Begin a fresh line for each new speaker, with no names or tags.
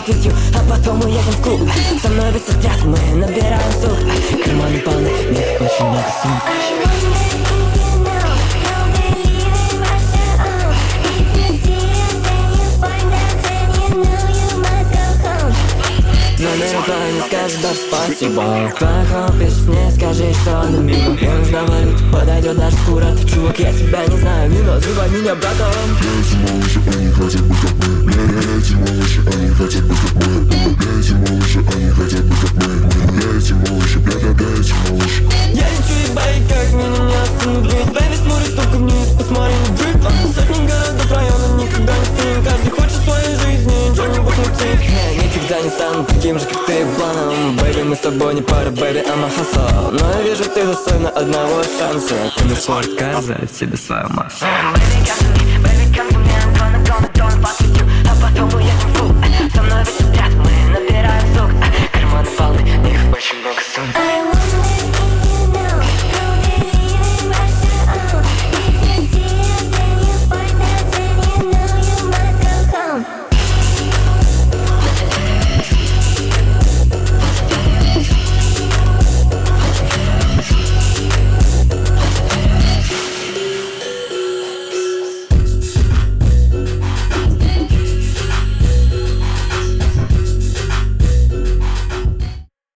чутью, а потом мы едем в клуб. Со мной весь отряд, мы набираем суп. Карманы полны, в них очень много сумок. Номер два не скажешь даже спасибо. Твоя хоббис, мне скажи, что она мимо. Я нужна валюта, подойдет даже скоро. Ты, чувак, я тебя не знаю, не называй меня братом.
Эти малыши, они хотят быть как мы. Эти малыши, они хотят быть как мы. Эти малыши, они хотят быть как мы. Эти малыши, эти малыши.
Я лечу и бей, как меня не остановить. Бэйби смотрит только вниз, посмотри на дрип. Сотни городов района, никогда не спим. Каждый хочет своей жизни, что-нибудь мотив. Я никогда не стану таким же, как ты, планом. Бэйби, мы с тобой не пара, бэйби, I'm a hustle. Но я вижу, ты достойна одного шанса. Ты на спорткар, за тебе свою массу.